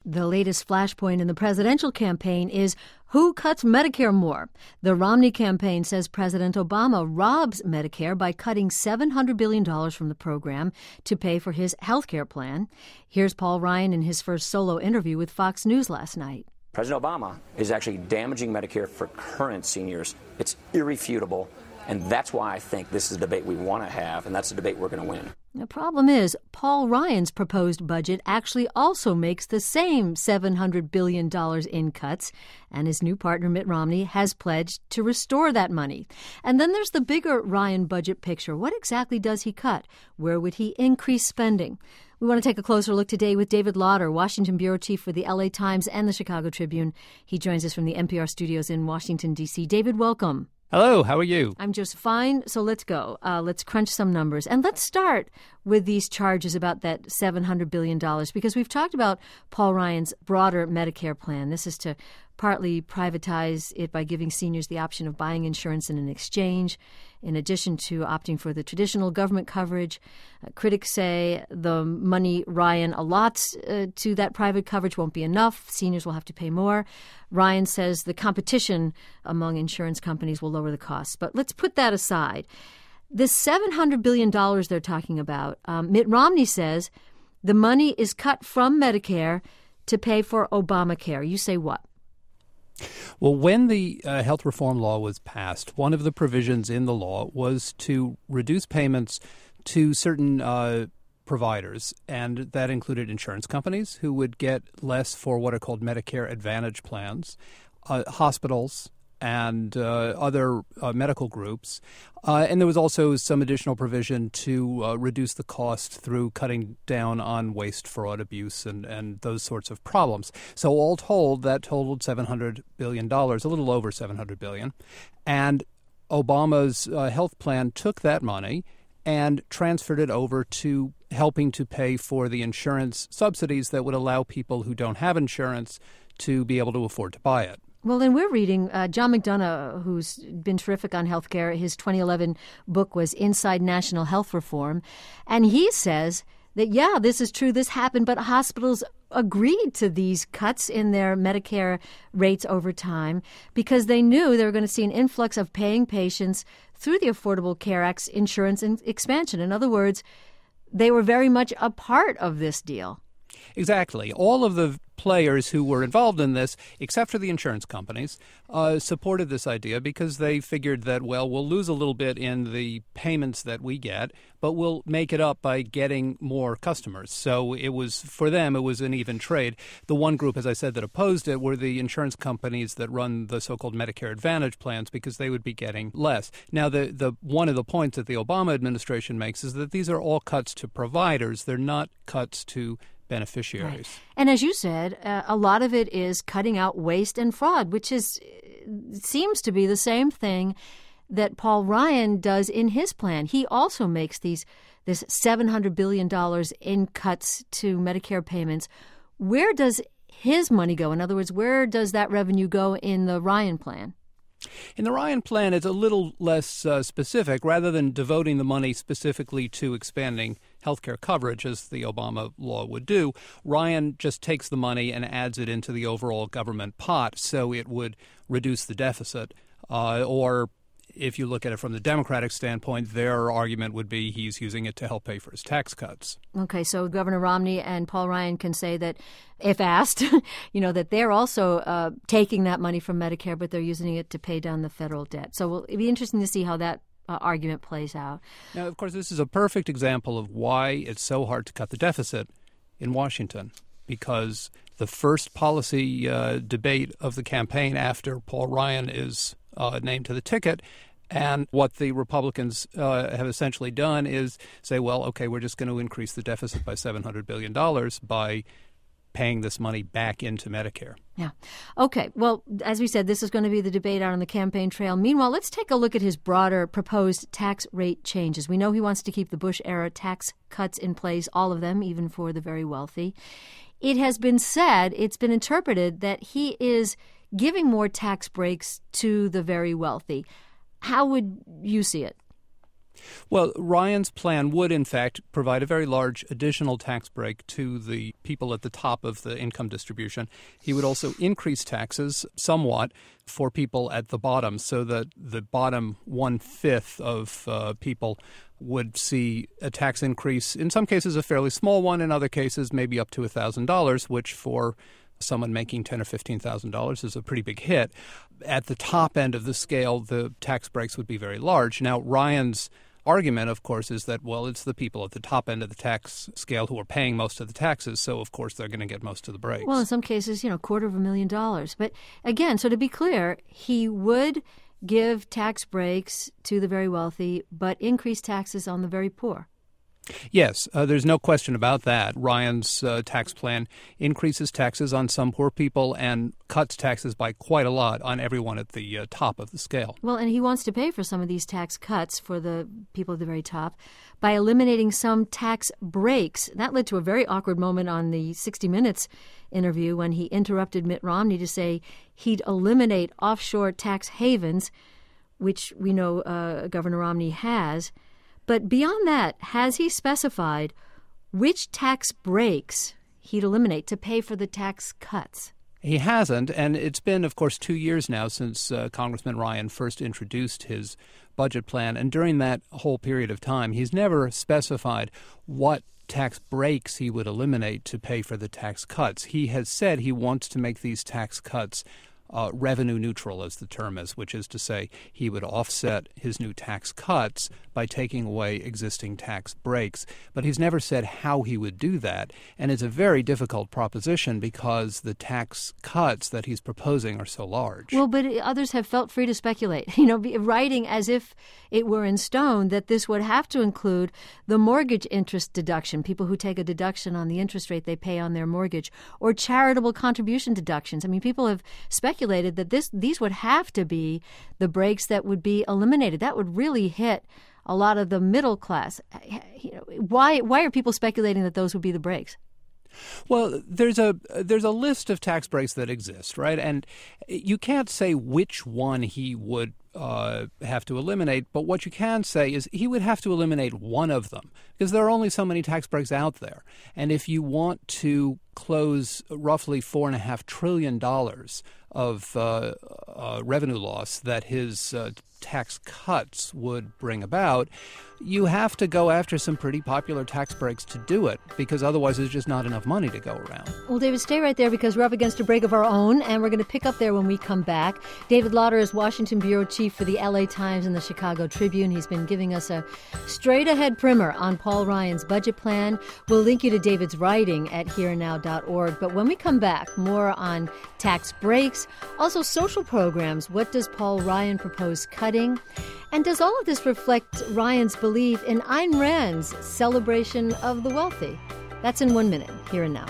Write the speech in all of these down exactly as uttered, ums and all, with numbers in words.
The latest flashpoint in the presidential campaign is who cuts Medicare more. The Romney campaign says President Obama robs Medicare by cutting seven hundred billion dollars from the program to pay for his health care plan. Here's Paul Ryan in his first solo interview with Fox News last night. President Obama is actually damaging Medicare for current seniors. It's irrefutable, and that's why I think this is a debate we want to have, and that's the debate we're going to win. The problem is, Paul Ryan's proposed budget actually also makes the same seven hundred billion dollars in cuts, and his new partner Mitt Romney has pledged to restore that money. And then there's the bigger Ryan budget picture. What exactly does he cut? Where would he increase spending? We want to take a closer look today with David Lauter, Washington bureau chief for the L A Times and the Chicago Tribune. He joins us from the N P R studios in Washington, D C David, welcome. Hello, how are you? I'm just fine. So let's go. Uh, let's crunch some numbers. And let's start with these charges about that seven hundred billion dollars, because we've talked about Paul Ryan's broader Medicare plan. This is to partly privatize it by giving seniors the option of buying insurance in an exchange, in addition to opting for the traditional government coverage. Uh, critics say the money Ryan allots uh, to that private coverage won't be enough. Seniors will have to pay more. Ryan says the competition among insurance companies will lower the costs. But let's put that aside. This seven hundred billion dollars they're talking about, um, Mitt Romney says the money is cut from Medicare to pay for Obamacare. You say what? Well, when the uh, health reform law was passed, one of the provisions in the law was to reduce payments to certain uh, providers, and that included insurance companies who would get less for what are called Medicare Advantage plans, uh, hospitals, and uh, other uh, medical groups. Uh, and there was also some additional provision to uh, reduce the cost through cutting down on waste, fraud, abuse, and, and those sorts of problems. So all told, that totaled seven hundred billion dollars, a little over seven hundred billion dollars. And Obama's uh, health plan took that money and transferred it over to helping to pay for the insurance subsidies that would allow people who don't have insurance to be able to afford to buy it. Well, then we're reading uh, John McDonough, who's been terrific on healthcare. His twenty eleven book was Inside National Health Reform. And he says that, yeah, this is true, this happened, but hospitals agreed to these cuts in their Medicare rates over time because they knew they were going to see an influx of paying patients through the Affordable Care Act's insurance expansion. In other words, they were very much a part of this deal. Exactly. All of the players who were involved in this, except for the insurance companies, uh, supported this idea because they figured that, well, we'll lose a little bit in the payments that we get, but we'll make it up by getting more customers. So it was, for them, it was an even trade. The one group, as I said, that opposed it were the insurance companies that run the so-called Medicare Advantage plans because they would be getting less. Now, the, the one of the points that the Obama administration makes is that these are all cuts to providers. They're not cuts to beneficiaries. Right. And as you said, uh, a lot of it is cutting out waste and fraud, which is seems to be the same thing that Paul Ryan does in his plan. He also makes these this seven hundred billion dollars in cuts to Medicare payments. Where does his money go? In other words, where does that revenue go in the Ryan plan? In the Ryan plan, it's a little less uh, specific. Rather than devoting the money specifically to expanding health care coverage, as the Obama law would do, Ryan just takes the money and adds it into the overall government pot, so it would reduce the deficit. Uh, or if you look at it from the Democratic standpoint, their argument would be he's using it to help pay for his tax cuts. Okay, so Governor Romney and Paul Ryan can say that, if asked, you know, that they're also uh, taking that money from Medicare, but they're using it to pay down the federal debt. So well, it'd be interesting to see how that uh, argument plays out. Now, of course, this is a perfect example of why it's so hard to cut the deficit in Washington, because the first policy uh, debate of the campaign after Paul Ryan is uh, named to the ticket. And what the Republicans uh, have essentially done is say, well, okay, we're just going to increase the deficit by seven hundred billion dollars by paying this money back into Medicare. Yeah. Okay. Well, as we said, this is going to be the debate out on the campaign trail. Meanwhile, let's take a look at his broader proposed tax rate changes. We know he wants to keep the Bush-era tax cuts in place, all of them, even for the very wealthy. It has been said, it's been interpreted that he is giving more tax breaks to the very wealthy. How would you see it? Well, Ryan's plan would, in fact, provide a very large additional tax break to the people at the top of the income distribution. He would also increase taxes somewhat for people at the bottom, so that the bottom one-fifth of uh, people would see a tax increase, in some cases a fairly small one, in other cases maybe up to one thousand dollars, which for someone making ten thousand dollars or fifteen thousand dollars is a pretty big hit. At the top end of the scale, the tax breaks would be very large. Now, Ryan's argument, of course, is that, well, it's the people at the top end of the tax scale who are paying most of the taxes, so of course they're going to get most of the breaks. Well, in some cases, you know, a quarter of a million dollars. But again, so to be clear, he would give tax breaks to the very wealthy, but increase taxes on the very poor. Yes, uh, there's no question about that. Ryan's uh, tax plan increases taxes on some poor people and cuts taxes by quite a lot on everyone at the uh, top of the scale. Well, and he wants to pay for some of these tax cuts for the people at the very top by eliminating some tax breaks. That led to a very awkward moment on the sixty minutes interview when he interrupted Mitt Romney to say he'd eliminate offshore tax havens, which we know uh, Governor Romney has. But beyond that, has he specified which tax breaks he'd eliminate to pay for the tax cuts? He hasn't, and it's been, of course, two years now since uh, Congressman Ryan first introduced his budget plan, and during that whole period of time, he's never specified what tax breaks he would eliminate to pay for the tax cuts. He has said he wants to make these tax cuts Uh, revenue neutral, as the term is, which is to say he would offset his new tax cuts by taking away existing tax breaks. But he's never said how he would do that. And it's a very difficult proposition because the tax cuts that he's proposing are so large. Well, but others have felt free to speculate, you know, writing as if it were in stone that this would have to include the mortgage interest deduction, people who take a deduction on the interest rate they pay on their mortgage, or charitable contribution deductions. I mean, people have speculated that this these would have to be the breaks that would be eliminated. That would really hit a lot of the middle class. You know, why why are people speculating that those would be the breaks? Well, there's a there's a list of tax breaks that exist, right? And you can't say which one he would uh, have to eliminate, but what you can say is he would have to eliminate one of them because there are only so many tax breaks out there. And if you want to close roughly four and a half trillion dollars of uh, uh, revenue loss that his uh, tax cuts would bring about, you have to go after some pretty popular tax breaks to do it, because otherwise there's just not enough money to go around. Well, David, stay right there because we're up against a break of our own, and we're going to pick up there when we come back. David Lauter is Washington bureau chief for the L A Times and the Chicago Tribune. He's been giving us a straight-ahead primer on Paul Ryan's budget plan. We'll link you to David's writing at here and now dot org. But when we come back, more on tax breaks, also social programs. What does Paul Ryan propose cutting? And does all of this reflect Ryan's belief in Ayn Rand's celebration of the wealthy? That's in one minute, here and now.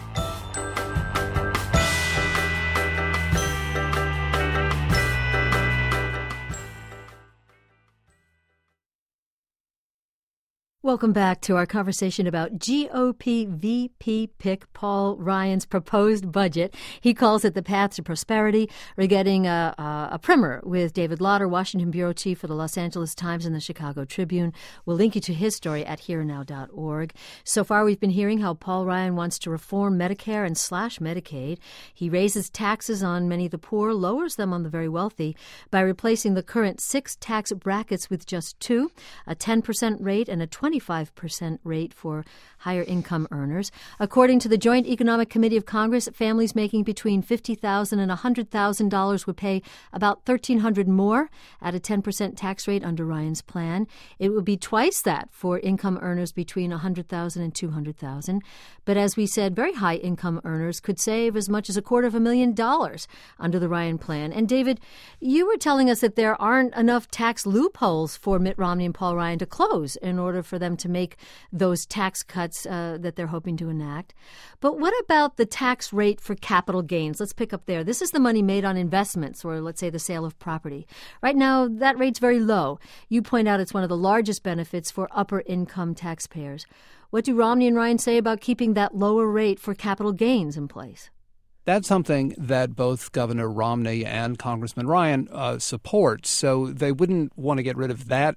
Welcome back to our conversation about G O P V P pick Paul Ryan's proposed budget. He calls it the path to prosperity. We're getting a, a, a primer with David Lauter, Washington bureau chief for the Los Angeles Times and the Chicago Tribune. We'll link you to his story at here and now dot org. So far, we've been hearing how Paul Ryan wants to reform Medicare and slash Medicaid. He raises taxes on many of the poor, lowers them on the very wealthy by replacing the current six tax brackets with just two, a ten percent rate and a twenty-five percent rate for higher income earners. According to the Joint Economic Committee of Congress, families making between fifty thousand dollars and one hundred thousand dollars would pay about one thousand three hundred dollars more at a ten percent tax rate under Ryan's plan. It would be twice that for income earners between one hundred thousand dollars and two hundred thousand dollars. But as we said, very high income earners could save as much as a quarter of a million dollars under the Ryan plan. And David, you were telling us that there aren't enough tax loopholes for Mitt Romney and Paul Ryan to close in order for them to make those tax cuts uh, that they're hoping to enact. But what about the tax rate for capital gains? Let's pick up there. This is the money made on investments or, let's say, the sale of property. Right now, that rate's very low. You point out it's one of the largest benefits for upper income taxpayers. What do Romney and Ryan say about keeping that lower rate for capital gains in place? That's something that both Governor Romney and Congressman Ryan uh, support. So they wouldn't want to get rid of that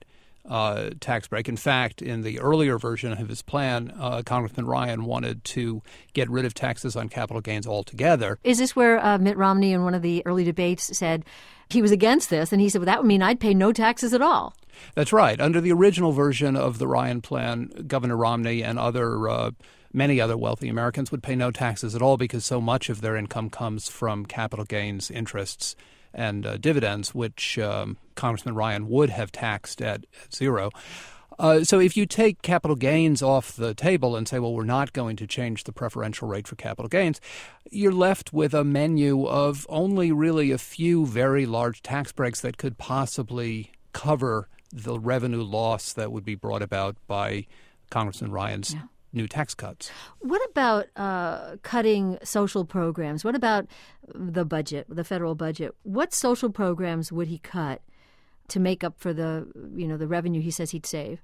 uh, tax break. In fact, in the earlier version of his plan, uh, Congressman Ryan wanted to get rid of taxes on capital gains altogether. Is this where uh, Mitt Romney in one of the early debates said he was against this, and he said, well, that would mean I'd pay no taxes at all? That's right. Under the original version of the Ryan plan, Governor Romney and other uh, many other wealthy Americans would pay no taxes at all because so much of their income comes from capital gains interests and uh, dividends, which um, Congressman Ryan would have taxed at, at zero. Uh, so if you take capital gains off the table and say, well, we're not going to change the preferential rate for capital gains, you're left with a menu of only really a few very large tax breaks that could possibly cover the revenue loss that would be brought about by Congressman Ryan's yeah. new tax cuts. What about uh, cutting social programs? What about the budget, the federal budget? What social programs would he cut to make up for the, you know, the revenue he says he'd save?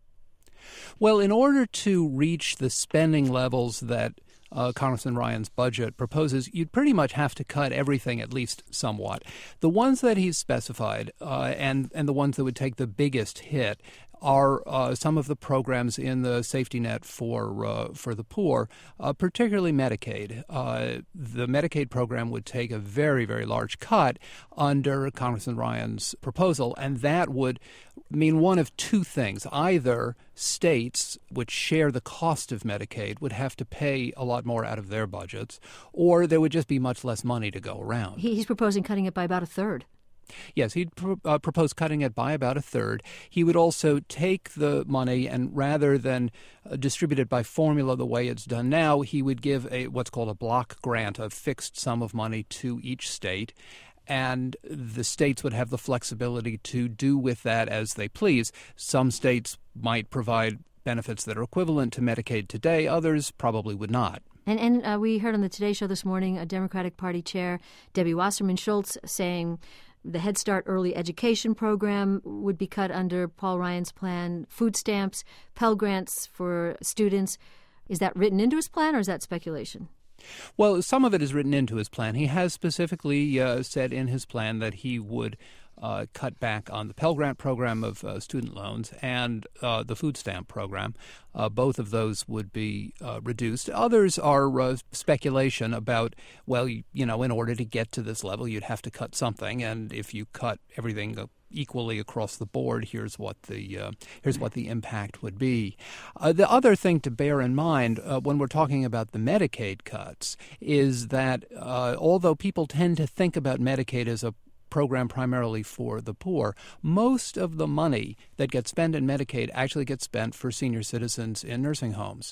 Well, in order to reach the spending levels that uh, Congressman Ryan's budget proposes, you'd pretty much have to cut everything at least somewhat. The ones that he's specified uh, and, and the ones that would take the biggest hit are uh, some of the programs in the safety net for uh, for the poor, uh, particularly Medicaid. Uh, the Medicaid program would take a very, very large cut under Congressman Ryan's proposal, and that would mean one of two things. Either states, which share the cost of Medicaid, would have to pay a lot more out of their budgets, or there would just be much less money to go around. He's proposing cutting it by about a third. Yes, he'd pro- uh, propose cutting it by about a third. He would also take the money and rather than uh, distribute it by formula the way it's done now, he would give a what's called a block grant, a fixed sum of money to each state. And the states would have the flexibility to do with that as they please. Some states might provide benefits that are equivalent to Medicaid today. Others probably would not. And, and uh, we heard on the Today Show this morning a Democratic Party chair, Debbie Wasserman Schultz, saying the Head Start early education program would be cut under Paul Ryan's plan, food stamps, Pell Grants for students. Is that written into his plan or is that speculation? Well, some of it is written into his plan. He has specifically uh, said in his plan that he would uh, cut back on the Pell Grant program of uh, student loans and uh, the food stamp program. Uh, both of those would be uh, reduced. Others are uh, speculation about, well, you, you know, in order to get to this level, you'd have to cut something. And if you cut everything uh, equally across the board, here's what the uh, here's what the impact would be. Uh, the other thing to bear in mind uh, when we're talking about the Medicaid cuts is that uh, although people tend to think about Medicaid as a program primarily for the poor, most of the money that gets spent in Medicaid actually gets spent for senior citizens in nursing homes.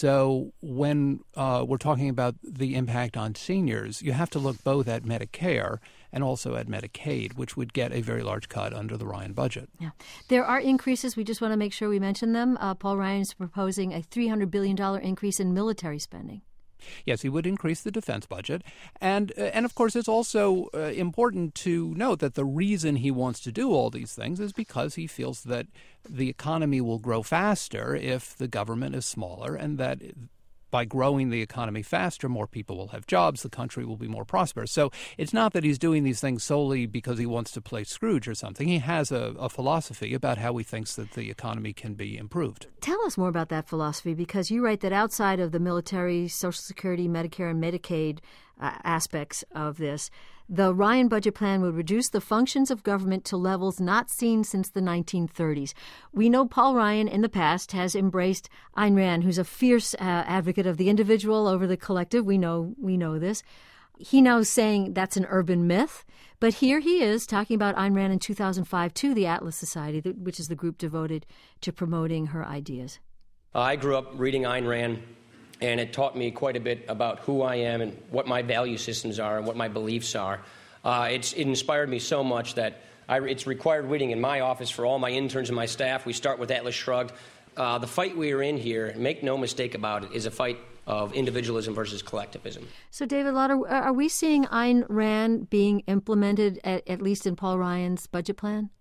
So when uh, we're talking about the impact on seniors, you have to look both at Medicare and also at Medicaid, which would get a very large cut under the Ryan budget. Yeah, there are increases. We just want to make sure we mention them. Uh, Paul Ryan is proposing a three hundred billion dollars increase in military spending. Yes, he would increase the defense budget. And, uh, and of course, it's also uh, important to note that the reason he wants to do all these things is because he feels that the economy will grow faster if the government is smaller, and that by growing the economy faster, more people will have jobs, the country will be more prosperous. So it's not that he's doing these things solely because he wants to play Scrooge or something. He has a, a philosophy about how he thinks that the economy can be improved. Tell us more about that philosophy, because you write that outside of the military, Social Security, Medicare, and Medicaid uh, aspects of this, the Ryan budget plan would reduce the functions of government to levels not seen since the nineteen thirties. We know Paul Ryan in the past has embraced Ayn Rand, who's a fierce uh, advocate of the individual over the collective. We know we know this. He now is saying that's an urban myth. But here he is talking about Ayn Rand in two thousand five to the Atlas Society, which is the group devoted to promoting her ideas. I grew up reading Ayn Rand, and it taught me quite a bit about who I am and what my value systems are and what my beliefs are. Uh, it's, it inspired me so much that I, it's required reading in my office for all my interns and my staff. We start with Atlas Shrugged. Uh, the fight we are in here, make no mistake about it, is a fight of individualism versus collectivism. So, David Lauter, are we seeing Ayn Rand being implemented, at, at least in Paul Ryan's budget plan?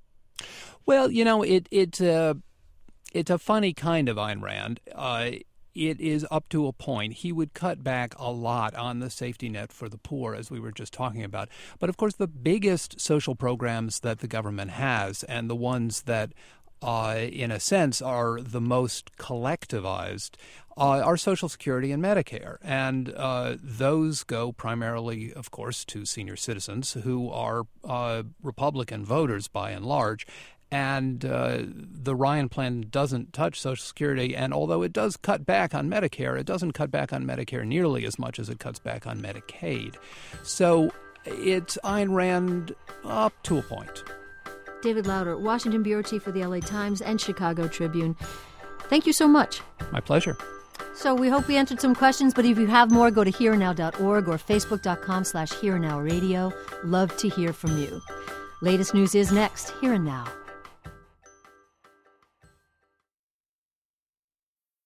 Well, you know, it, it, uh, it's a funny kind of Ayn Rand. Uh, it is up to a point. He would cut back a lot on the safety net for the poor, as we were just talking about. But, of course, the biggest social programs that the government has, and the ones that Uh, in a sense, are the most collectivized, uh, are Social Security and Medicare. And uh, those go primarily, of course, to senior citizens who are uh, Republican voters by and large. And uh, the Ryan plan doesn't touch Social Security. And although it does cut back on Medicare, it doesn't cut back on Medicare nearly as much as it cuts back on Medicaid. So it's Ayn Rand up to a point. David Lauter, Washington Bureau Chief for the L A Times and Chicago Tribune. Thank you so much. My pleasure. So we hope we answered some questions, but if you have more, go to here now dot org or facebook.com slash here now radio. Love to hear from you. Latest news is next, Here and Now.